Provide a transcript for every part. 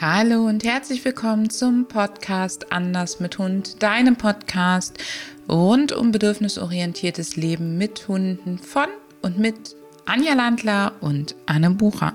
Hallo und herzlich willkommen zum Podcast Anders mit Hund, deinem Podcast rund um bedürfnisorientiertes Leben mit Hunden von und mit Anja Landler und Anne Bucher.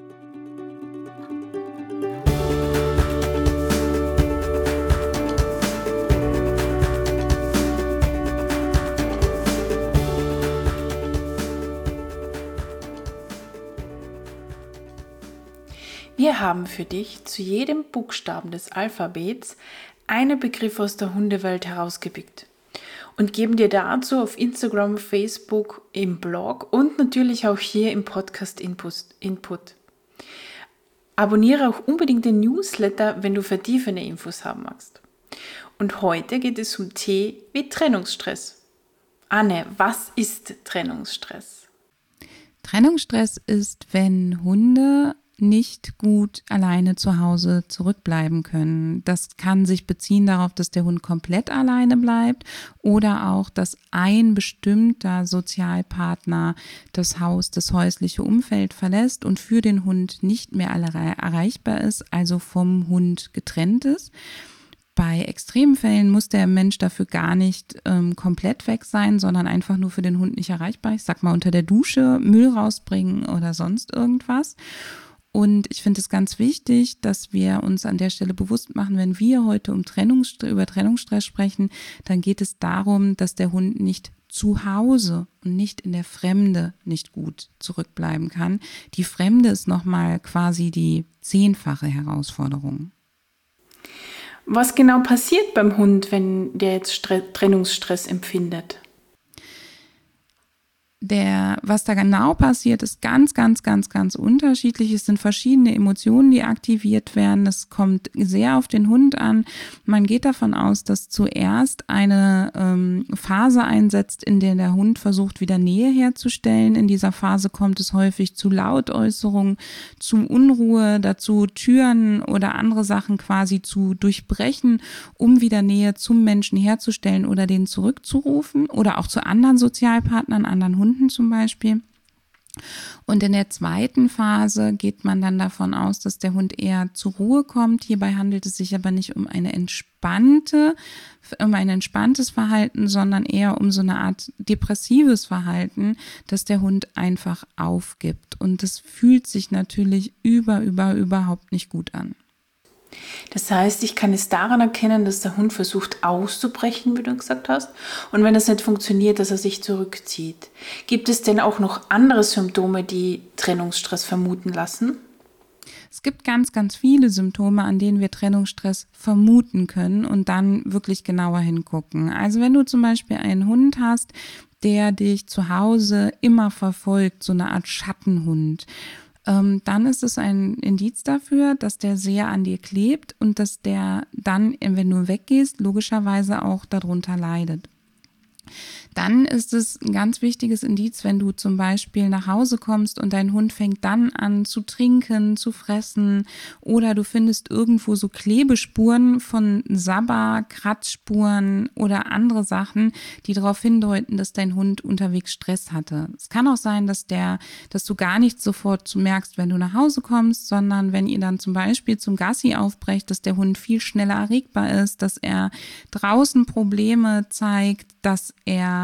Wir haben für dich zu jedem Buchstaben des Alphabets einen Begriff aus der Hundewelt herausgepickt und geben dir dazu auf Instagram, Facebook, im Blog und natürlich auch hier im Podcast Input. Abonniere auch unbedingt den Newsletter, wenn du vertiefende Infos haben magst. Und heute geht es um T wie Trennungsstress. Anne, was ist Trennungsstress? Trennungsstress ist, wenn Hunde nicht gut alleine zu Hause zurückbleiben können. Das kann sich beziehen darauf, dass der Hund komplett alleine bleibt oder auch, dass ein bestimmter Sozialpartner das Haus, das häusliche Umfeld verlässt und für den Hund nicht mehr erreichbar ist, also vom Hund getrennt ist. Bei extremen Fällen muss der Mensch dafür gar nicht komplett weg sein, sondern einfach nur für den Hund nicht erreichbar. Ich sag mal, unter der Dusche Müll rausbringen oder sonst irgendwas. Und ich finde es ganz wichtig, dass wir uns an der Stelle bewusst machen, wenn wir heute über Trennungsstress sprechen, dann geht es darum, dass der Hund nicht zu Hause und nicht in der Fremde nicht gut zurückbleiben kann. Die Fremde ist nochmal quasi die 10-fache Herausforderung. Was genau passiert beim Hund, wenn der jetzt Trennungsstress empfindet? Was da genau passiert, ist ganz unterschiedlich. Es sind verschiedene Emotionen, die aktiviert werden. Das kommt sehr auf den Hund an. Man geht davon aus, dass zuerst eine Phase einsetzt, in der der Hund versucht, wieder Nähe herzustellen. In dieser Phase kommt es häufig zu Lautäußerungen, zu Unruhe, dazu Türen oder andere Sachen quasi zu durchbrechen, um wieder Nähe zum Menschen herzustellen oder den zurückzurufen oder auch zu anderen Sozialpartnern, anderen Hunden zum Beispiel. Und in der zweiten Phase geht man dann davon aus, dass der Hund eher zur Ruhe kommt. Hierbei handelt es sich aber nicht um ein entspanntes Verhalten, sondern eher um so eine Art depressives Verhalten, dass der Hund einfach aufgibt. Und das fühlt sich natürlich überhaupt nicht gut an. Das heißt, ich kann es daran erkennen, dass der Hund versucht auszubrechen, wie du gesagt hast, und wenn das nicht funktioniert, dass er sich zurückzieht. Gibt es denn auch noch andere Symptome, die Trennungsstress vermuten lassen? Es gibt ganz viele Symptome, an denen wir Trennungsstress vermuten können und dann wirklich genauer hingucken. Also wenn du zum Beispiel einen Hund hast, der dich zu Hause immer verfolgt, so eine Art Schattenhund, dann ist es ein Indiz dafür, dass der sehr an dir klebt und dass der dann, wenn du weggehst, logischerweise auch darunter leidet. Dann ist es ein ganz wichtiges Indiz, wenn du zum Beispiel nach Hause kommst und dein Hund fängt dann an zu trinken, zu fressen oder du findest irgendwo so Klebespuren von Sabber, Kratzspuren oder andere Sachen, die darauf hindeuten, dass dein Hund unterwegs Stress hatte. Es kann auch sein, dass du gar nicht sofort merkst, wenn du nach Hause kommst, sondern wenn ihr dann zum Beispiel zum Gassi aufbrecht, dass der Hund viel schneller erregbar ist, dass er draußen Probleme zeigt, dass er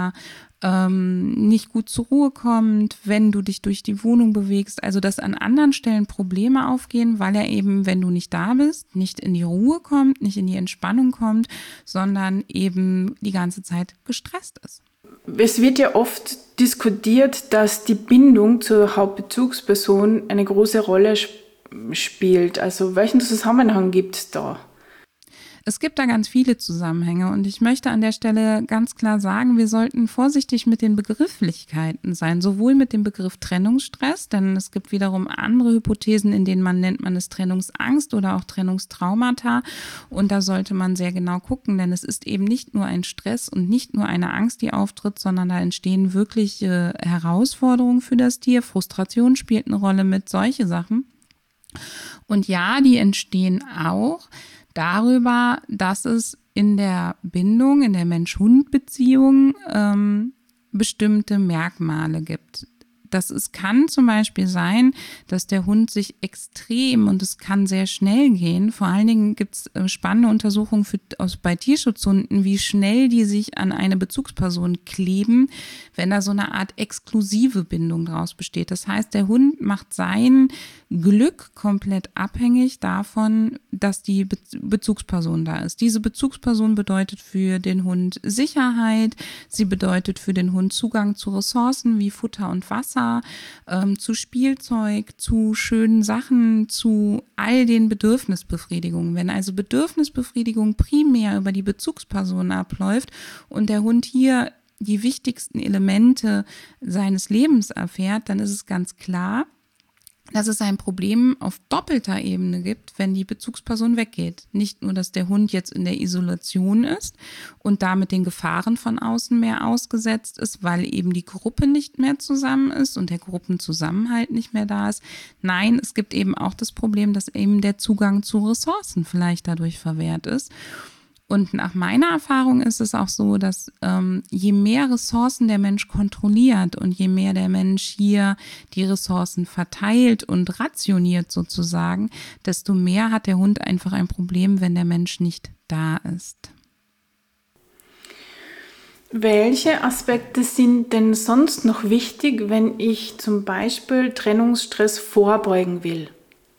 nicht gut zur Ruhe kommt, wenn du dich durch die Wohnung bewegst, also dass an anderen Stellen Probleme aufgehen, weil er eben, wenn du nicht da bist, nicht in die Ruhe kommt, nicht in die Entspannung kommt, sondern eben die ganze Zeit gestresst ist. Es wird ja oft diskutiert, dass die Bindung zur Hauptbezugsperson eine große Rolle spielt. Also welchen Zusammenhang gibt es da? Es gibt da ganz viele Zusammenhänge und ich möchte an der Stelle ganz klar sagen, wir sollten vorsichtig mit den Begrifflichkeiten sein, sowohl mit dem Begriff Trennungsstress, denn es gibt wiederum andere Hypothesen, in denen nennt man es Trennungsangst oder auch Trennungstraumata und da sollte man sehr genau gucken, denn es ist eben nicht nur ein Stress und nicht nur eine Angst, die auftritt, sondern da entstehen wirklich Herausforderungen für das Tier, Frustration spielt eine Rolle mit, solche Sachen. Und ja, die entstehen auch darüber, dass es in der Bindung, in der Mensch-Hund-Beziehung bestimmte Merkmale gibt. Kann zum Beispiel sein, dass der Hund sich extrem, und es kann sehr schnell gehen, vor allen Dingen gibt es spannende Untersuchungen bei Tierschutzhunden, wie schnell die sich an eine Bezugsperson kleben, wenn da so eine Art exklusive Bindung draus besteht. Das heißt, der Hund macht sein Glück komplett abhängig davon, dass die Bezugsperson da ist. Diese Bezugsperson bedeutet für den Hund Sicherheit, sie bedeutet für den Hund Zugang zu Ressourcen wie Futter und Wasser, zu Spielzeug, zu schönen Sachen, zu all den Bedürfnisbefriedigungen. Wenn also Bedürfnisbefriedigung primär über die Bezugsperson abläuft und der Hund hier die wichtigsten Elemente seines Lebens erfährt, dann ist es ganz klar, dass es ein Problem auf doppelter Ebene gibt, wenn die Bezugsperson weggeht. Nicht nur, dass der Hund jetzt in der Isolation ist und damit den Gefahren von außen mehr ausgesetzt ist, weil eben die Gruppe nicht mehr zusammen ist und der Gruppenzusammenhalt nicht mehr da ist. Nein, es gibt eben auch das Problem, dass eben der Zugang zu Ressourcen vielleicht dadurch verwehrt ist. Und nach meiner Erfahrung ist es auch so, dass je mehr Ressourcen der Mensch kontrolliert und je mehr der Mensch hier die Ressourcen verteilt und rationiert sozusagen, desto mehr hat der Hund einfach ein Problem, wenn der Mensch nicht da ist. Welche Aspekte sind denn sonst noch wichtig, wenn ich zum Beispiel Trennungsstress vorbeugen will?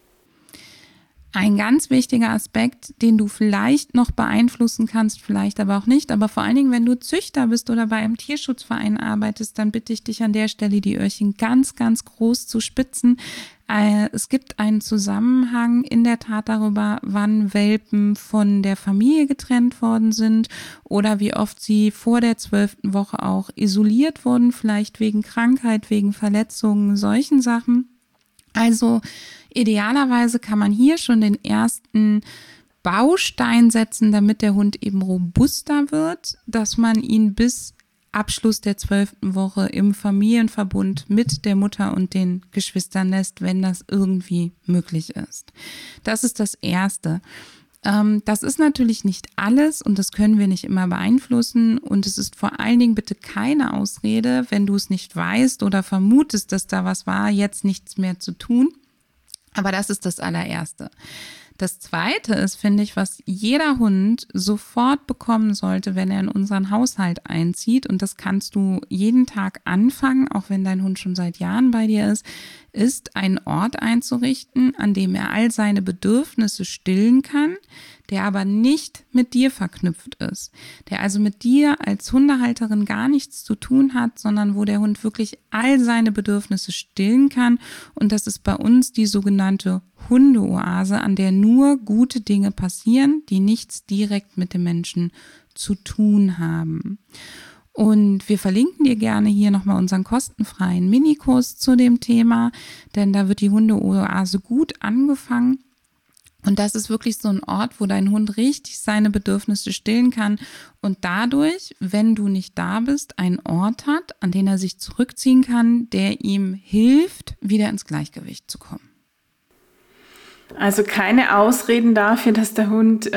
Ein ganz wichtiger Aspekt, den du vielleicht noch beeinflussen kannst, vielleicht aber auch nicht, aber vor allen Dingen, wenn du Züchter bist oder bei einem Tierschutzverein arbeitest, dann bitte ich dich an der Stelle, die Öhrchen ganz, ganz groß zu spitzen. Es gibt einen Zusammenhang in der Tat darüber, wann Welpen von der Familie getrennt worden sind oder wie oft sie vor der 12. Woche auch isoliert wurden, vielleicht wegen Krankheit, wegen Verletzungen, solchen Sachen. Also idealerweise kann man hier schon den ersten Baustein setzen, damit der Hund eben robuster wird, dass man ihn bis Abschluss der 12. Woche im Familienverbund mit der Mutter und den Geschwistern lässt, wenn das irgendwie möglich ist. Das ist das Erste. Das ist natürlich nicht alles und das können wir nicht immer beeinflussen und es ist vor allen Dingen bitte keine Ausrede, wenn du es nicht weißt oder vermutest, dass da was war, jetzt nichts mehr zu tun. Aber das ist das allererste. Das Zweite ist, finde ich, was jeder Hund sofort bekommen sollte, wenn er in unseren Haushalt einzieht. Und das kannst du jeden Tag anfangen, auch wenn dein Hund schon seit Jahren bei dir ist einen Ort einzurichten, an dem er all seine Bedürfnisse stillen kann, der aber nicht mit dir verknüpft ist, der also mit dir als Hundehalterin gar nichts zu tun hat, sondern wo der Hund wirklich all seine Bedürfnisse stillen kann. Und das ist bei uns die sogenannte Hundeoase, an der nur gute Dinge passieren, die nichts direkt mit dem Menschen zu tun haben. Und wir verlinken dir gerne hier nochmal unseren kostenfreien Minikurs zu dem Thema, denn da wird die Hundeoase gut angefangen. Und das ist wirklich so ein Ort, wo dein Hund richtig seine Bedürfnisse stillen kann und dadurch, wenn du nicht da bist, einen Ort hat, an den er sich zurückziehen kann, der ihm hilft, wieder ins Gleichgewicht zu kommen. Also keine Ausreden dafür, dass der Hund,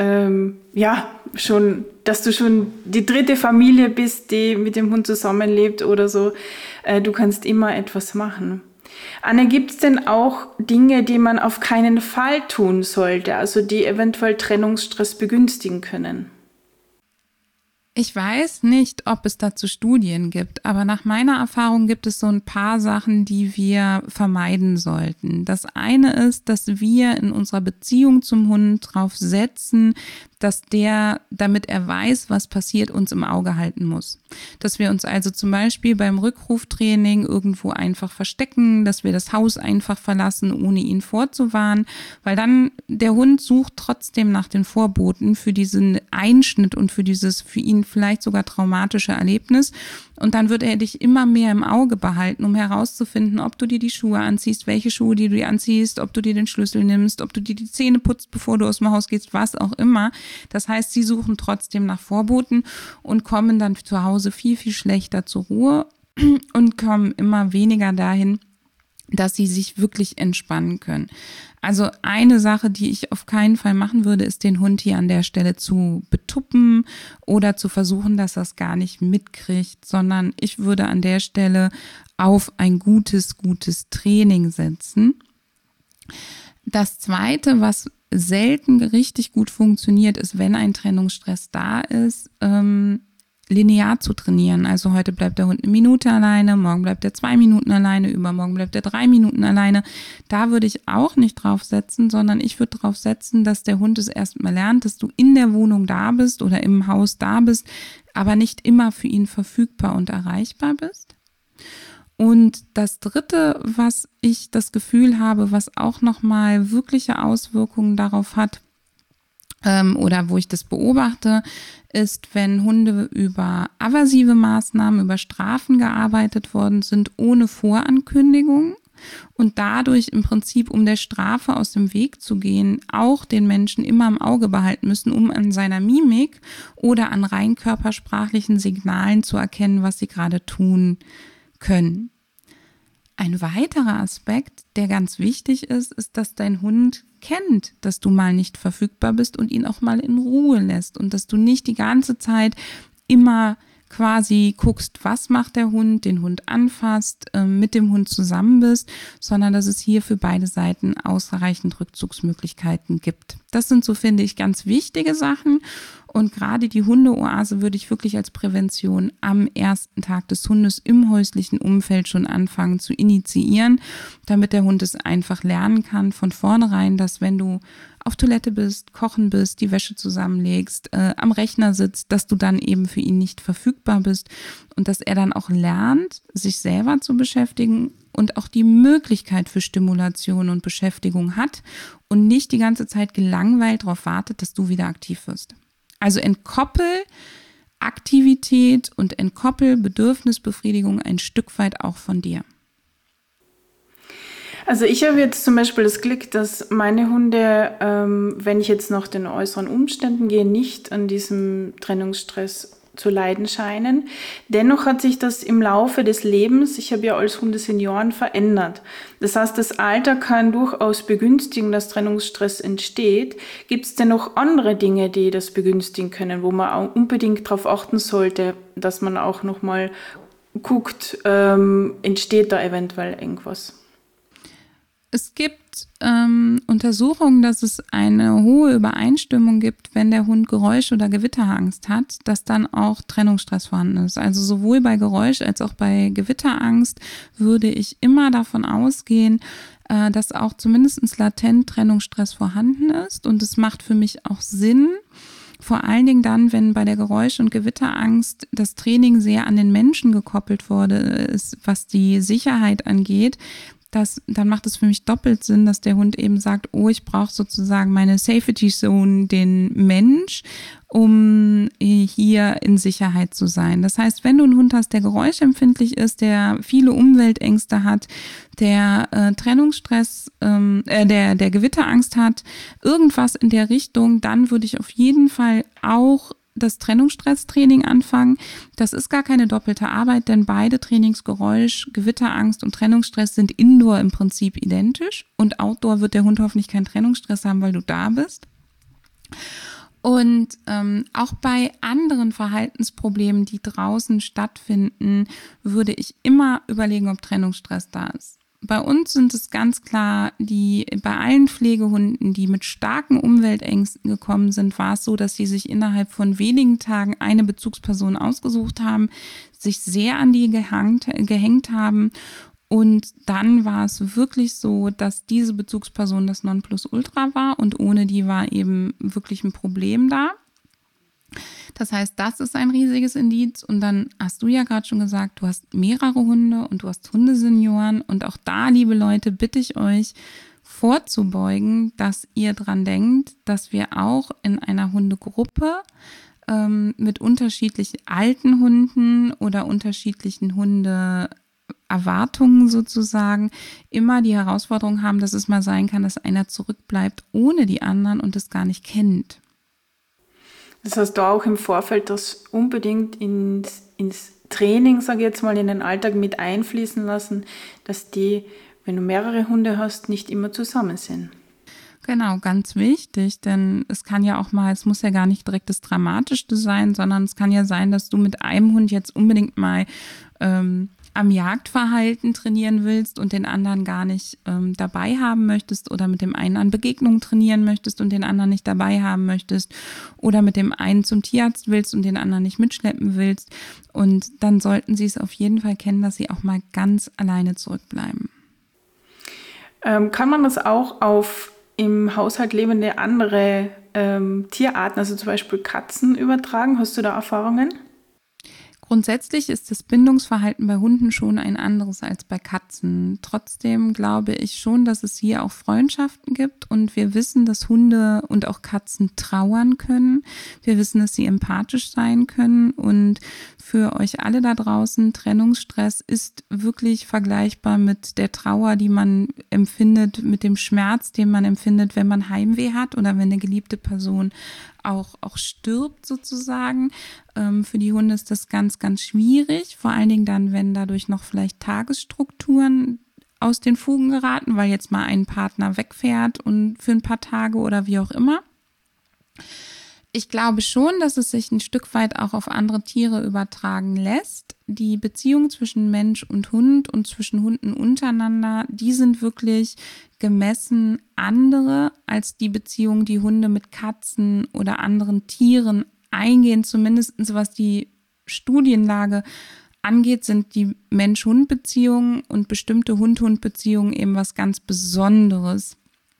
dass du schon die dritte Familie bist, die mit dem Hund zusammenlebt oder so. Du kannst immer etwas machen. Anne, gibt es denn auch Dinge, die man auf keinen Fall tun sollte, also die eventuell Trennungsstress begünstigen können? Ich weiß nicht, ob es dazu Studien gibt, aber nach meiner Erfahrung gibt es so ein paar Sachen, die wir vermeiden sollten. Das eine ist, dass wir in unserer Beziehung zum Hund drauf setzen, dass der, damit er weiß, was passiert, uns im Auge halten muss. Dass wir uns also zum Beispiel beim Rückruftraining irgendwo einfach verstecken, dass wir das Haus einfach verlassen, ohne ihn vorzuwarnen, weil dann der Hund sucht trotzdem nach den Vorboten für diesen Einschnitt und für dieses für ihn vielleicht sogar traumatische Erlebnis. Und dann wird er dich immer mehr im Auge behalten, um herauszufinden, ob du dir die Schuhe anziehst, welche Schuhe die du dir anziehst, ob du dir den Schlüssel nimmst, ob du dir die Zähne putzt, bevor du aus dem Haus gehst, was auch immer. Das heißt, sie suchen trotzdem nach Vorboten und kommen dann zu Hause viel, viel schlechter zur Ruhe und kommen immer weniger dahin, dass sie sich wirklich entspannen können. Also eine Sache, die ich auf keinen Fall machen würde, ist den Hund hier an der Stelle zu betuppen oder zu versuchen, dass er es gar nicht mitkriegt, sondern ich würde an der Stelle auf ein gutes Training setzen. Das Zweite, was selten richtig gut funktioniert, ist, wenn ein Trennungsstress da ist, linear zu trainieren. Also heute bleibt der Hund 1 Minute alleine, morgen bleibt er 2 Minuten alleine, übermorgen bleibt er 3 Minuten alleine. Da würde ich auch nicht drauf setzen, sondern ich würde drauf setzen, dass der Hund es erstmal lernt, dass du in der Wohnung da bist oder im Haus da bist, aber nicht immer für ihn verfügbar und erreichbar bist. Und das Dritte, was ich das Gefühl habe, was auch nochmal wirkliche Auswirkungen darauf hat, oder wo ich das beobachte, ist, wenn Hunde über aversive Maßnahmen, über Strafen gearbeitet worden sind, ohne Vorankündigung und dadurch im Prinzip, um der Strafe aus dem Weg zu gehen, auch den Menschen immer im Auge behalten müssen, um an seiner Mimik oder an rein körpersprachlichen Signalen zu erkennen, was sie gerade tun können. Ein weiterer Aspekt, der ganz wichtig ist, ist, dass dein Hund kennt, dass du mal nicht verfügbar bist und ihn auch mal in Ruhe lässt und dass du nicht die ganze Zeit immer quasi guckst, was macht der Hund, den Hund anfasst, mit dem Hund zusammen bist, sondern dass es hier für beide Seiten ausreichend Rückzugsmöglichkeiten gibt. Das sind so, finde ich, ganz wichtige Sachen. Und gerade die Hundeoase würde ich wirklich als Prävention am ersten Tag des Hundes im häuslichen Umfeld schon anfangen zu initiieren, damit der Hund es einfach lernen kann von vornherein, dass wenn du auf Toilette bist, kochen bist, die Wäsche zusammenlegst, am Rechner sitzt, dass du dann eben für ihn nicht verfügbar bist und dass er dann auch lernt, sich selber zu beschäftigen und auch die Möglichkeit für Stimulation und Beschäftigung hat und nicht die ganze Zeit gelangweilt darauf wartet, dass du wieder aktiv wirst. Also entkoppel Aktivität und entkoppel Bedürfnisbefriedigung ein Stück weit auch von dir. Also ich habe jetzt zum Beispiel das Glück, dass meine Hunde, wenn ich jetzt nach den äußeren Umständen gehe, nicht an diesem Trennungsstress zu leiden scheinen. Dennoch hat sich das im Laufe des Lebens, ich habe ja als Hundesenioren, verändert. Das heißt, das Alter kann durchaus begünstigen, dass Trennungsstress entsteht. Gibt es denn noch andere Dinge, die das begünstigen können, wo man auch unbedingt darauf achten sollte, dass man auch nochmal guckt, entsteht da eventuell irgendwas? Es gibt Untersuchungen, dass es eine hohe Übereinstimmung gibt, wenn der Hund Geräusch- oder Gewitterangst hat, dass dann auch Trennungsstress vorhanden ist. Also sowohl bei Geräusch als auch bei Gewitterangst würde ich immer davon ausgehen, dass auch zumindest latent Trennungsstress vorhanden ist. Und es macht für mich auch Sinn, vor allen Dingen dann, wenn bei der Geräusch- und Gewitterangst das Training sehr an den Menschen gekoppelt wurde, ist, was die Sicherheit angeht, dann macht es für mich doppelt Sinn, dass der Hund eben sagt, oh, ich brauche sozusagen meine Safety Zone, den Mensch, um hier in Sicherheit zu sein. Das heißt, wenn du einen Hund hast, der geräuschempfindlich ist, der viele Umweltängste hat, der Trennungsstress, der Gewitterangst hat, irgendwas in der Richtung, dann würde ich auf jeden Fall auch das Trennungsstresstraining anfangen. Das ist gar keine doppelte Arbeit, denn beide Trainingsgeräusch, Gewitterangst und Trennungsstress sind indoor im Prinzip identisch und outdoor wird der Hund hoffentlich keinen Trennungsstress haben, weil du da bist. Und auch bei anderen Verhaltensproblemen, die draußen stattfinden, würde ich immer überlegen, ob Trennungsstress da ist. Bei uns sind es ganz klar, bei allen Pflegehunden, die mit starken Umweltängsten gekommen sind, war es so, dass sie sich innerhalb von wenigen Tagen eine Bezugsperson ausgesucht haben, sich sehr an die gehängt haben. Und dann war es wirklich so, dass diese Bezugsperson das Nonplusultra war und ohne die war eben wirklich ein Problem da. Das heißt, das ist ein riesiges Indiz und dann hast du ja gerade schon gesagt, du hast mehrere Hunde und du hast Hundesenioren und auch da, liebe Leute, bitte ich euch vorzubeugen, dass ihr dran denkt, dass wir auch in einer Hundegruppe mit unterschiedlich alten Hunden oder unterschiedlichen Hundeerwartungen sozusagen immer die Herausforderung haben, dass es mal sein kann, dass einer zurückbleibt ohne die anderen und es gar nicht kennt. Das heißt, da auch im Vorfeld das unbedingt ins Training, sage ich jetzt mal, in den Alltag mit einfließen lassen, dass die wenn du mehrere Hunde hast, nicht immer zusammen sind. Genau, ganz wichtig, denn es kann ja auch mal, es muss ja gar nicht direkt das Dramatischste sein, sondern es kann ja sein, dass du mit einem Hund jetzt unbedingt mal am Jagdverhalten trainieren willst und den anderen gar nicht dabei haben möchtest oder mit dem einen an Begegnungen trainieren möchtest und den anderen nicht dabei haben möchtest oder mit dem einen zum Tierarzt willst und den anderen nicht mitschleppen willst. Und dann sollten sie es auf jeden Fall kennen, dass sie auch mal ganz alleine zurückbleiben. Kann man das auch auf im Haushalt lebende andere Tierarten, also zum Beispiel Katzen, übertragen? Hast du da Erfahrungen? Grundsätzlich ist das Bindungsverhalten bei Hunden schon ein anderes als bei Katzen. Trotzdem glaube ich schon, dass es hier auch Freundschaften gibt und wir wissen, dass Hunde und auch Katzen trauern können. Wir wissen, dass sie empathisch sein können und für euch alle da draußen, Trennungsstress ist wirklich vergleichbar mit der Trauer, die man empfindet, mit dem Schmerz, den man empfindet, wenn man Heimweh hat oder wenn eine geliebte Person auch stirbt sozusagen. Für die Hunde ist das ganz, ganz schwierig, vor allen Dingen dann, wenn dadurch noch vielleicht Tagesstrukturen aus den Fugen geraten, weil jetzt mal ein Partner wegfährt und für ein paar Tage oder wie auch immer. Ich glaube schon, dass es sich ein Stück weit auch auf andere Tiere übertragen lässt. Die Beziehung zwischen Mensch und Hund und zwischen Hunden untereinander, die sind wirklich gemessen andere als die Beziehung, die Hunde mit Katzen oder anderen Tieren eingehen. Zumindest was die Studienlage angeht, sind die Mensch-Hund-Beziehungen und bestimmte Hund-Hund-Beziehungen eben was ganz Besonderes.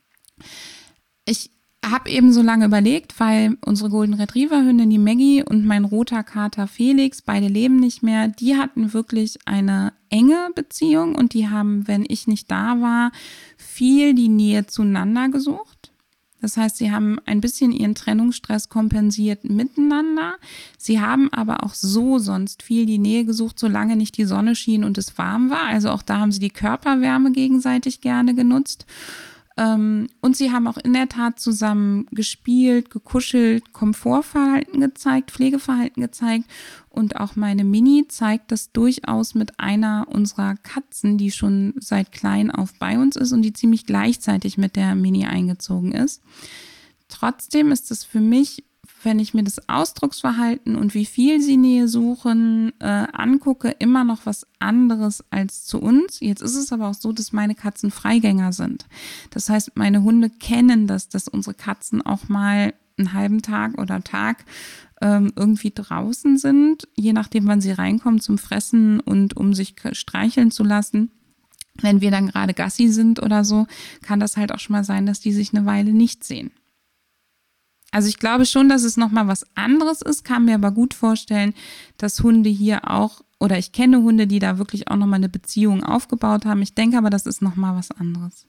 Ich habe eben so lange überlegt, weil unsere Golden Retriever Hündin, die Maggie und mein roter Kater Felix, beide leben nicht mehr, die hatten wirklich eine enge Beziehung und die haben, wenn ich nicht da war, viel die Nähe zueinander gesucht. Das heißt, sie haben ein bisschen ihren Trennungsstress kompensiert miteinander. Sie haben aber auch so sonst viel die Nähe gesucht, solange nicht die Sonne schien und es warm war. Also auch da haben sie die Körperwärme gegenseitig gerne genutzt. Und sie haben auch in der Tat zusammen gespielt, gekuschelt, Komfortverhalten gezeigt, Pflegeverhalten gezeigt. Und auch meine Mini zeigt das durchaus mit einer unserer Katzen, die schon seit klein auf bei uns ist und die ziemlich gleichzeitig mit der Mini eingezogen ist. Trotzdem ist es für mich, wenn ich mir das Ausdrucksverhalten und wie viel sie Nähe suchen angucke, immer noch was anderes als zu uns. Jetzt ist es aber auch so, dass meine Katzen Freigänger sind. Das heißt, meine Hunde kennen das, dass unsere Katzen auch mal einen halben Tag oder Tag irgendwie draußen sind, je nachdem, wann sie reinkommen zum Fressen und um sich streicheln zu lassen. Wenn wir dann gerade Gassi sind oder so, kann das halt auch schon mal sein, dass die sich eine Weile nicht sehen. Also ich glaube schon, dass es nochmal was anderes ist, kann mir aber gut vorstellen, dass Hunde hier auch, oder ich kenne Hunde, die da wirklich auch nochmal eine Beziehung aufgebaut haben. Ich denke aber, das ist nochmal was anderes.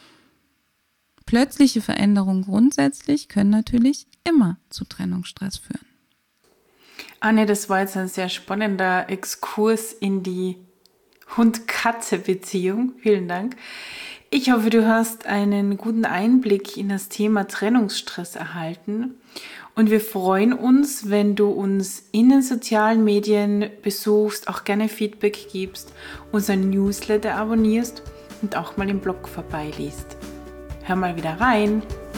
Plötzliche Veränderungen grundsätzlich können natürlich immer zu Trennungsstress führen. Anne, das war jetzt ein sehr spannender Exkurs in die Hund-Katze-Beziehung. Vielen Dank. Ich hoffe, du hast einen guten Einblick in das Thema Trennungsstress erhalten und wir freuen uns, wenn du uns in den sozialen Medien besuchst, auch gerne Feedback gibst, unseren Newsletter abonnierst und auch mal im Blog vorbeiliest. Hör mal wieder rein.